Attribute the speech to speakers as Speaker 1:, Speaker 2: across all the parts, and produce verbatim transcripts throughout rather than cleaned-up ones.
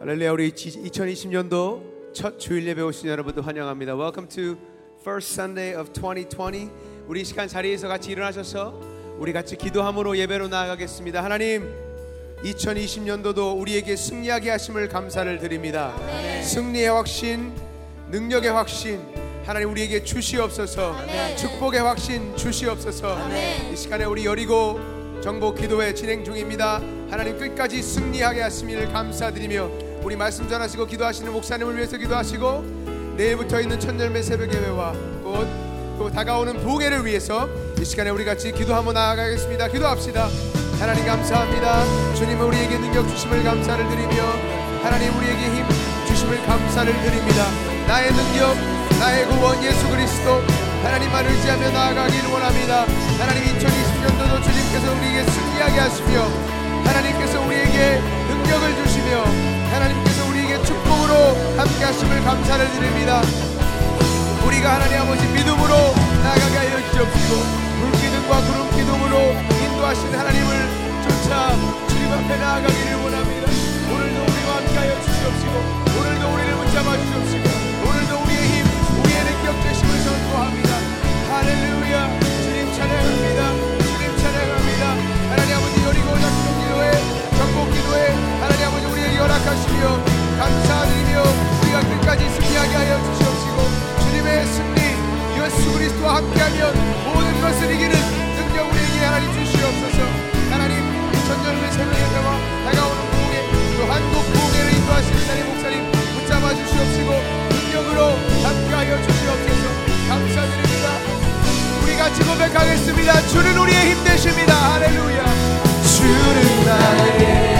Speaker 1: 할렐루야. 우리 이천이십 년도 첫 주일 예배 오신 여러분들 환영합니다. Welcome to first Sunday of twenty twenty. 우리 이 시간 자리에서 같이 일어나셔서 우리 같이 기도함으로 예배로 나아가겠습니다. 하나님, 이천이십 년도도 우리에게 승리하게 하심을 감사를 드립니다. 아멘. 승리의 확신, 능력의 확신 하나님 우리에게 주시옵소서. 아멘. 축복의 확신 주시옵소서. 아멘. 이 시간에 우리 여리고 정복 기도회 진행 중입니다. 하나님 끝까지 승리하게 하심을 감사드리며 우리 말씀 전하시고 기도하시는 목사님을 위해서 기도하시고 내일부터 있는 천열매 새벽 예배와 곧 또 다가오는 부흥회를 위해서 이 시간에 우리 같이 기도하며 나아가겠습니다. 기도합시다. 하나님 감사합니다. 주님은 우리에게 능력 주심을 감사를 드리며 하나님 우리에게 힘 주심을 감사를 드립니다. 나의 능력, 나의 구원 예수 그리스도 하나님만 의지하며 나아가기를 원합니다. 하나님 이천이십 년도도 주님께서 우리에게 승리하게 하시며 하나님께서 우리에게 능력을 주시며 하나님께서 우리에게 축복으로 함께 하심을 감사를 드립니다. 우리가 하나님 아버지 믿음으로 나아가게 하여 주옵시고 불기둥과 구름기둥으로 인도하신 하나님을 쫓아 주님 앞에 나아가기를 원합니다. 오늘도 우리와 함께 하여 주시옵시고 오늘도 우리를 붙잡아 주시옵시고 오늘도 우리의 힘, 우리의 능력 되심을 선포합니다. 할렐루야. 주님 찬양합니다. 주님 찬양합니다. 하나님 아버지 여리고 작정 기도회 정복 기도회 하나님 아버지 우리에게 허락하시며 감사드리며 우리가 끝까지 승리하게 하여 주시옵시고 주님의 승리 예수 그리스도와 함께하면 모든 것을 이기는 능력 우리에게 하나님 주시옵소서. 하나님 이천년의 새벽 예배와 다가오는 부흥회 또 한국 부흥회를 인도하시는 하나님 목사님 붙잡아 주시옵시고 능력으로 함께하여 주시옵소서. 감사드립니다. 우리 같이 고백하겠습니다. 주는 우리의 힘 되십니다. 할렐루야. 주는 나의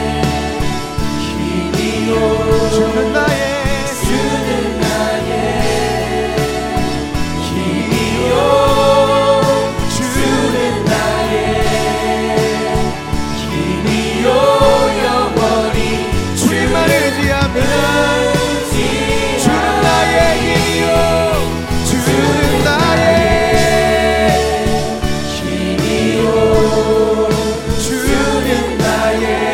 Speaker 1: 힘이요 주는 나의 주는 나의 주는 나의 힘이요 영원히 주님만 의지하면 주는 나의 힘이요 주는 나의 힘이요 주는 나의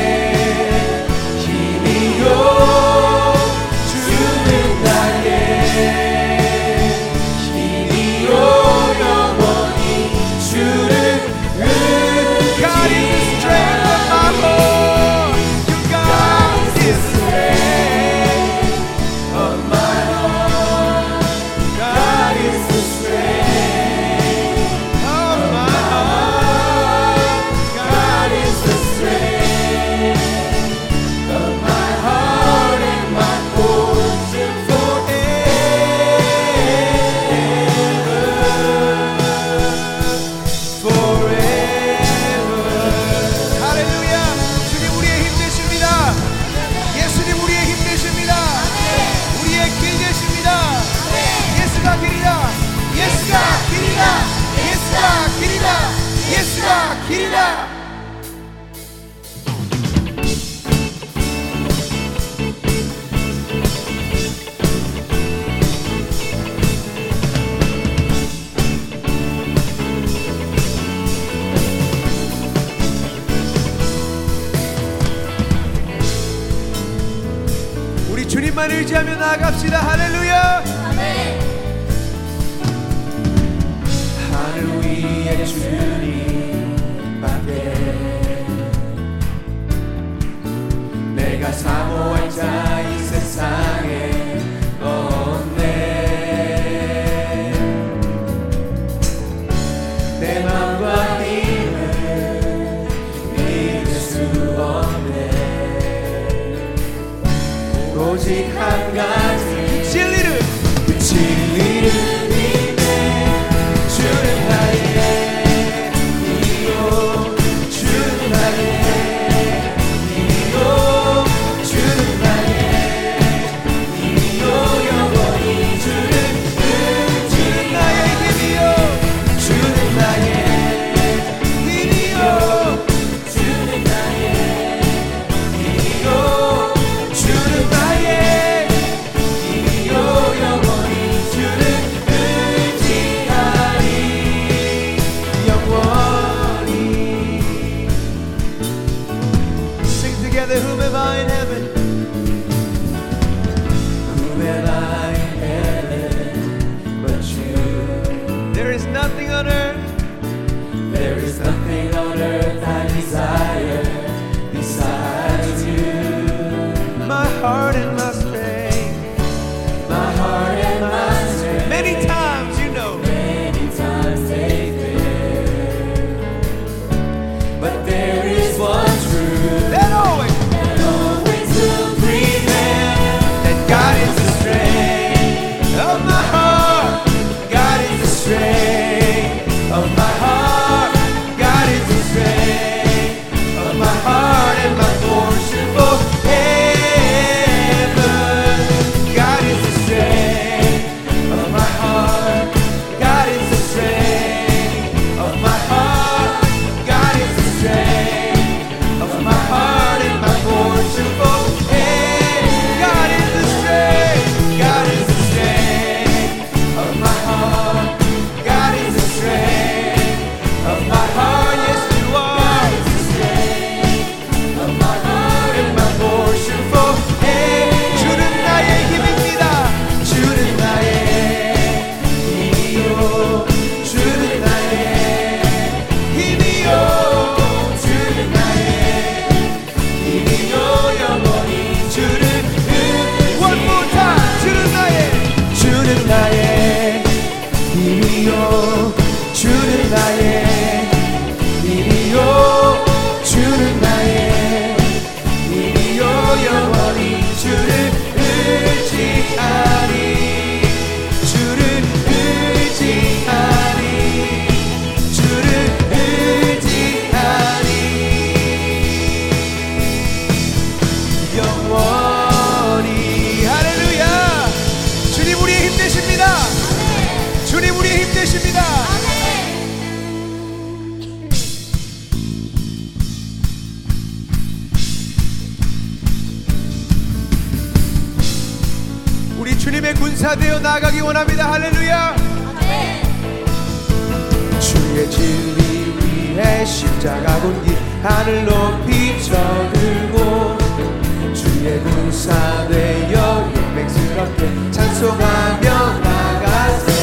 Speaker 1: 주님만 의지하며 나아갑시다. 할렐루야. 아멘. 하늘 위에 주님밖에 내가 사모할 자 이 세상에 없네. 내 맘과 힘을 믿을 수 없네. 오직 한 가지 진리를 그 진리를 믿네. 주는 나의 힘이요 주는 나의 힘이요 주는 나의 힘이요 영원히 주는 그 주는 나의 힘이요 주는 나의 힘이요 주는 나의 힘이요 주는 나의 주님의 군사 되어 나아가기 원합니다. 할렐루야.
Speaker 2: 아멘.
Speaker 1: 주의 진리 위에 십자가 군기 하늘 높이 쳐들고 주의 군사 되어 용맹스럽게 찬송하며 나가세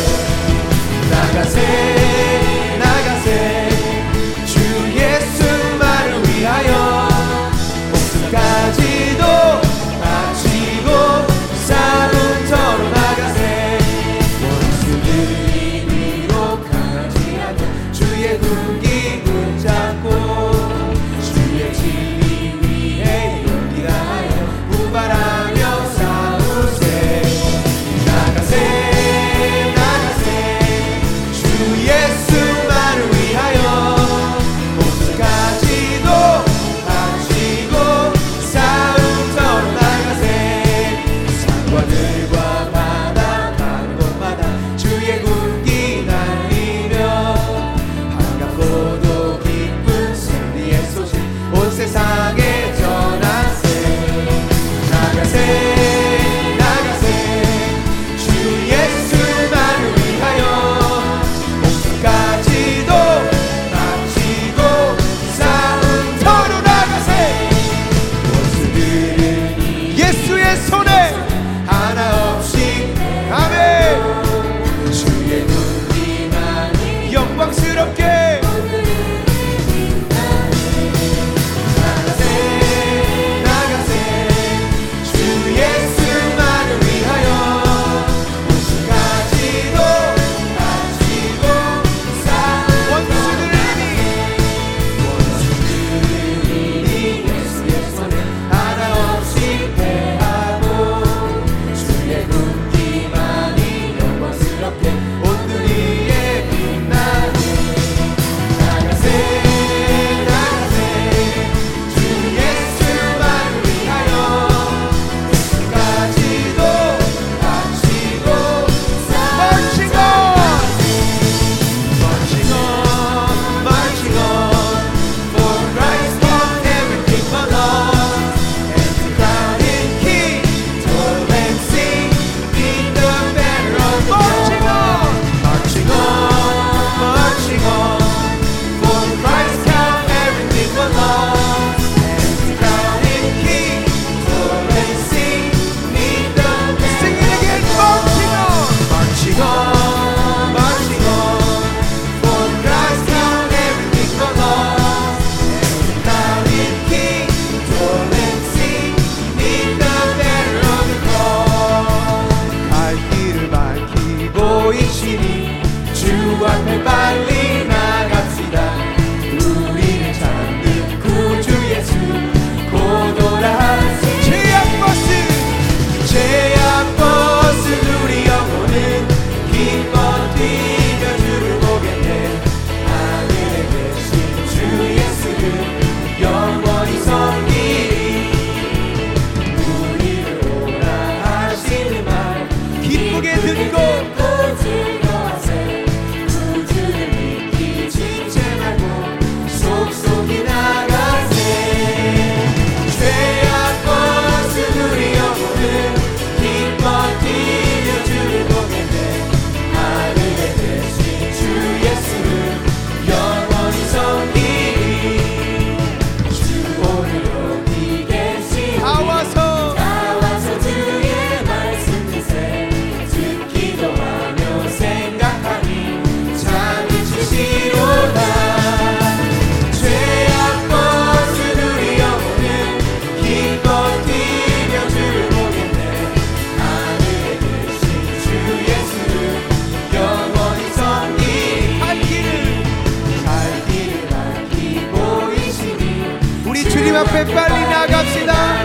Speaker 1: 나가세 나가세 주 예수만을 위하여 목숨까지도 바치고 싸움터로 나가세 원수들이 위로 강하지 않게 주의 군기 붙잡고 주의 진리 위에 용기 다하여 분발하며 싸우세 나가세 나가세 주 예수만을 위하여 목숨까지도 바치고 싸움터로 나가세 산과들과 바다 가는 곳마다 주의 군기 날리며 반갑고도 기쁜 승리의 소식 온 세상에 전하세 나가세 나가세 주 예수만을 위하여 목숨까지도 바치고 싸움터로 나가세 원수들은 예수의 손에 하나 없이 아멘 주의 눈이만이 영광스럽게 나가세 나가세 주 예수만을 위하여 목숨까지도 바치고 싸움 원수들이 원수들이 예수의 손에 하나 없이 패하고 주의 군기만이 영광스럽게 온들 위에 빛나네 나가세 나가세 주 예수만을 위하여 목숨까지도 바치고 Marching on Marching on Marching on For Christ won everything but lost And to crown him king toil and sing in the banner of the Marching on Marching on Marching on For Christ won everything but lost And to crown him king toil and sing in the banner Sing it again Marching on Marching on Marching on For Christ won everything but lost And to crown him king toil and sing in the banner of the cross 갈 길을 밝히고 있으니 주 앞에 빨리 나갑시다 우리를 찾는 구주 예수 고도라 제약버스 제약버스 우리 영혼은 기뻐 뛰며 주를 보겠네 하늘에 계신 주 예수를 영원히 섬기리 우리를 오라 하시는 말 기쁘게 듣고 즐거워하세 구주를 믿기 지체 말고 속속히 나가세 죄악버스 우리 영혼은 기뻐 뛰며 주를 보겠네 하늘에 계신 주 예수를 영원히 섬기리 주 오늘 어디 계시니 다 와서 다 와서 주의 말씀 듣세 듣기도 하며 생각하니 잠이 치시로다 죄악버스 우리 영혼은 기뻐 뛰며 주를 보겠네 하늘에 계신 주 예수를 영원히 섬기리 갈 길을 갈 길을 밝히고 있으니 우리 주님 앞에 빨리 나갑시다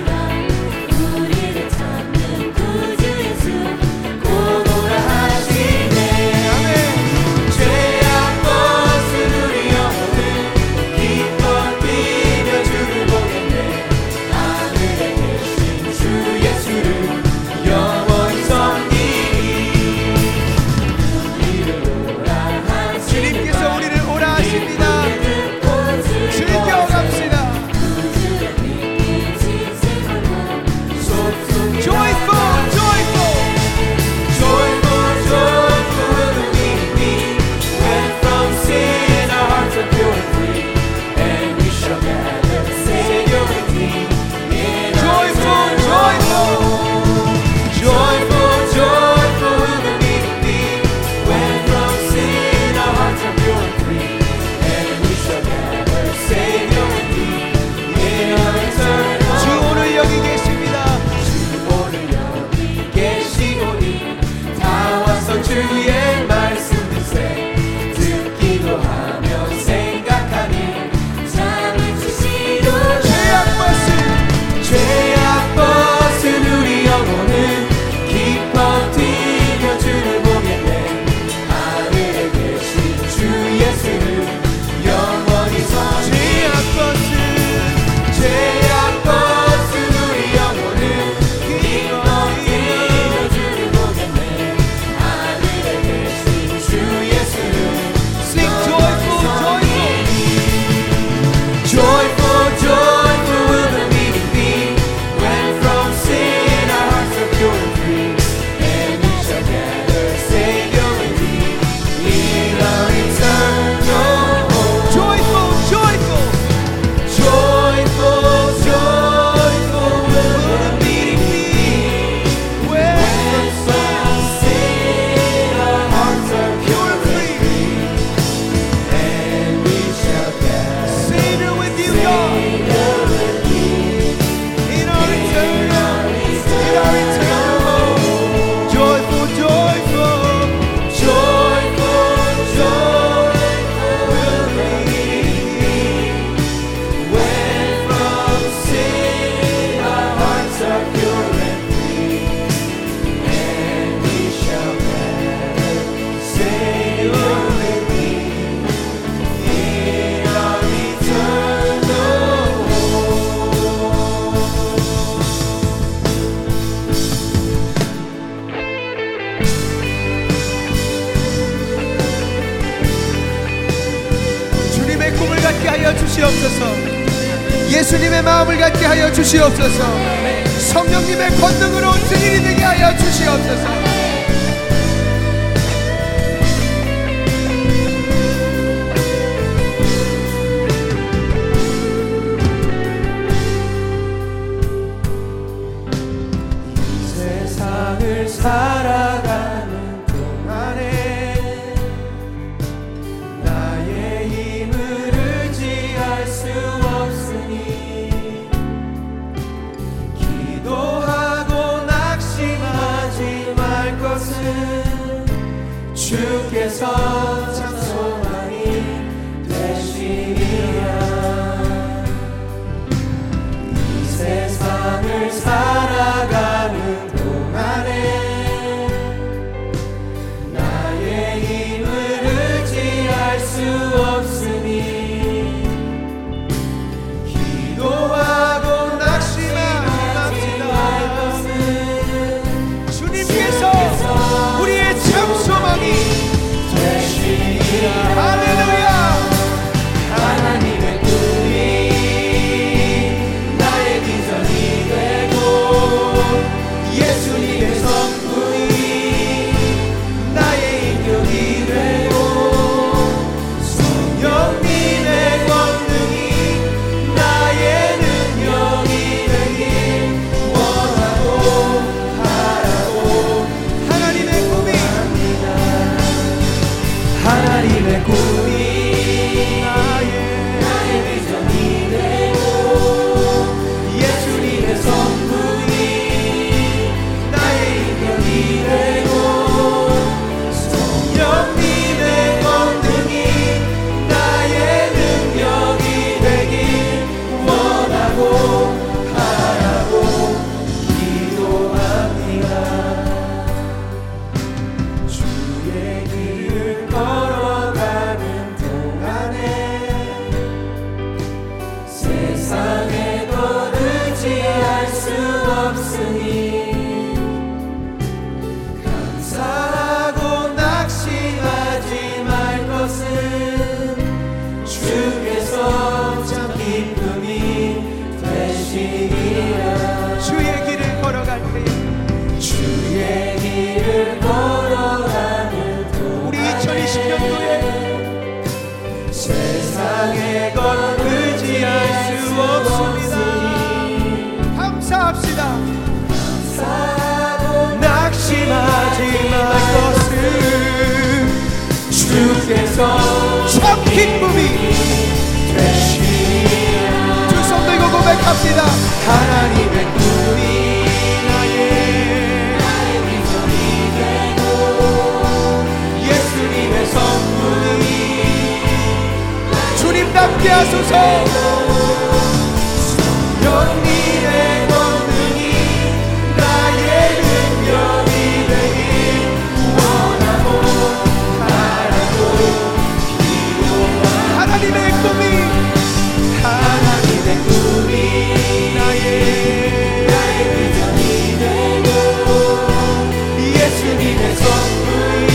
Speaker 1: 우리를 찾는 구주 예수 고도라 하시네 아멘 죄악버스 우리 영혼은 기뻐 뛰며 주를 보겠네 하늘에 계신 주 예수를 영원히 섬기리 우리를 오라 하시니 주님께서 우리를 오라 하십니다 즐겨갑시다 주시옵소서. 예수님의 마음을 갖게 하여 주시옵소서. 성령님의 권능으로 증인이 되게 하여 주시옵소서.
Speaker 2: 살아가는 동안에 나의 힘을 의지할 수 없으니 기도하고 낙심하지 말 것은 주께서 참 소망이 되시리라. 이 세상을 살아가는 동안에 수 없으니 기도하고 낙심하지 말 것은
Speaker 1: 주님께서 우리의 참 소망이
Speaker 2: 되시리라.
Speaker 1: 할렐루야.
Speaker 2: 하나님의 꿈이 나의 비전이 되고 예수님의 성품이 나의 인격이 되고 영님의 권능이 나의 능력이 되길 원하고 바라고
Speaker 1: 하나님의 꿈이
Speaker 2: 합니다. 하나님의 꿈이 나의, 나의 비전이 되고 예수님의 성품이 나의 인격이 되고 성령님의 권능이 나의 능력이 되길 원하고 바라고 기도합니다. 주의 길을 걸어가는 동안에 세상에 더 의지할 수 없으니 감사하고 낙심하지 말 것은 주께서 참 기쁨이 되시리라.
Speaker 1: 주의 길을 걸어갈 때
Speaker 2: 주의 길을 걸어가는 동안에
Speaker 1: 우리 이천이십 년도에
Speaker 2: 세상에 것 의지할 수 없습니다.
Speaker 1: 감사합시다.
Speaker 2: 감사하고 낙심하지 말 것은 주께서
Speaker 1: 참 기쁨이
Speaker 2: 되시리라.
Speaker 1: 두 손 들고 고백합시다.
Speaker 2: 하나님의 꿈이 나의, 나의 비전이 되고 예수님의 성품이
Speaker 1: 주님답게 하소서.
Speaker 2: 영님의 권능이 나의 능력이 되길 원하고 바라고 기도합니다.
Speaker 1: 하나님의 꿈이
Speaker 2: 하나님의 꿈이 나의, 나의 비전이 되고 예수님의 성품이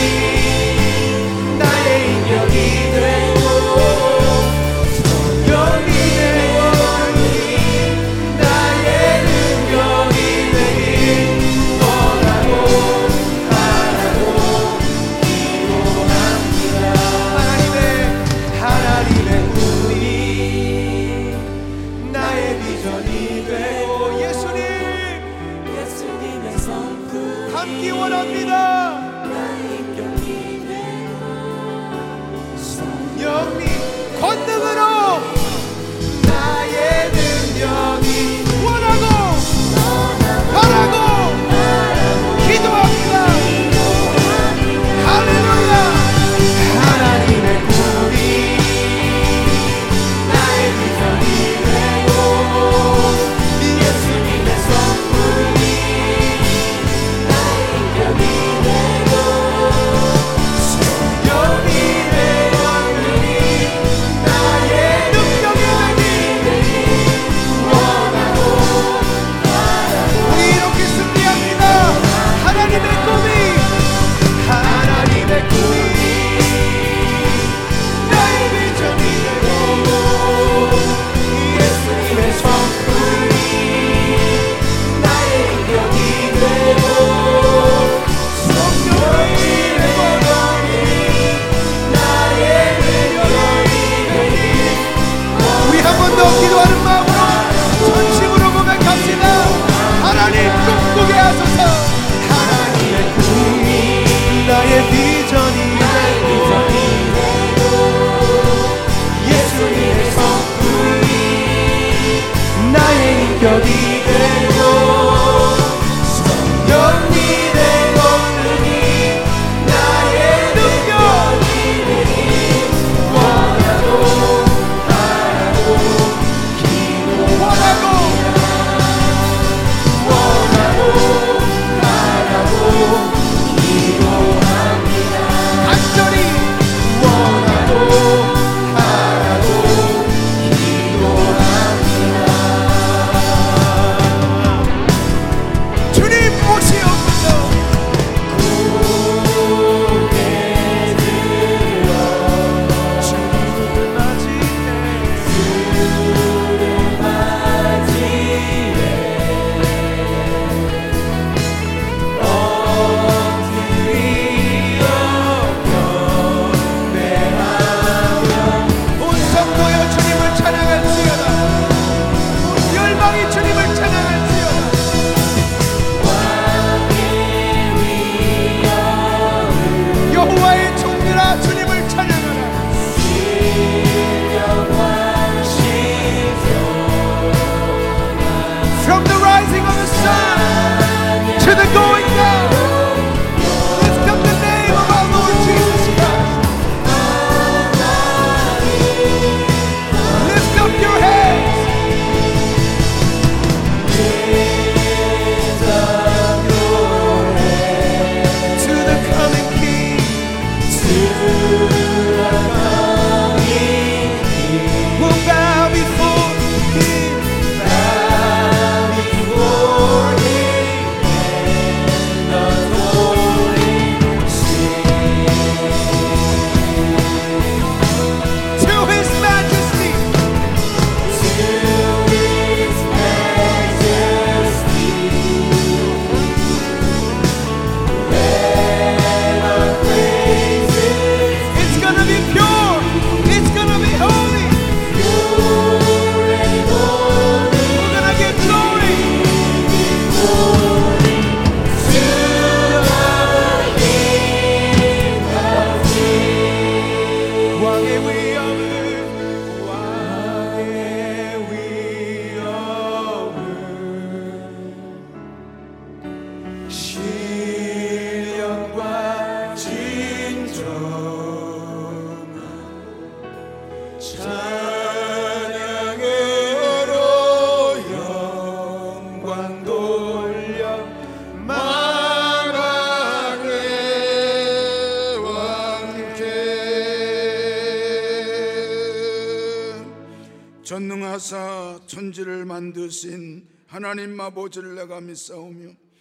Speaker 2: 나의 인격이 되고 성령님의 권능이 나의 능력이 되길 원하고 바라고 기도합니다. 하나님의, 하나님의 꿈이 나의 비전이 되고
Speaker 1: 예수님
Speaker 2: 예수님의 성품
Speaker 1: 함께 원합니다.
Speaker 2: 나의 인격이 되고
Speaker 1: 영리 권능으로
Speaker 2: 나의 능력이
Speaker 1: 원하고 바라고 기도합니다. 할렐루야.
Speaker 2: 하나님의 꿈이 나의 비전이 되고 예수님의 성품이 나의 인격이 되고
Speaker 1: the going down. Lift up the name of our Lord Jesus Christ. Lift up your heads.
Speaker 2: Lift up your head
Speaker 1: to the coming King.
Speaker 2: to the coming King.
Speaker 1: We'll bow before Him.
Speaker 2: Bow before Him and adore Him.
Speaker 1: To His majesty.
Speaker 2: To His majesty, let our praises
Speaker 1: It's gonna be pure. It's gonna be holy.
Speaker 2: pure and holy.
Speaker 1: We're gonna give glory.
Speaker 2: Glory to the King of Kings.
Speaker 1: 왕의 위엄을 왕의 위엄을 신령과 진정한 찬양으로 영광 돌려 만왕의 왕께
Speaker 3: 전능하사 천지를 만드신 하나님 아버지를 내가 믿사오며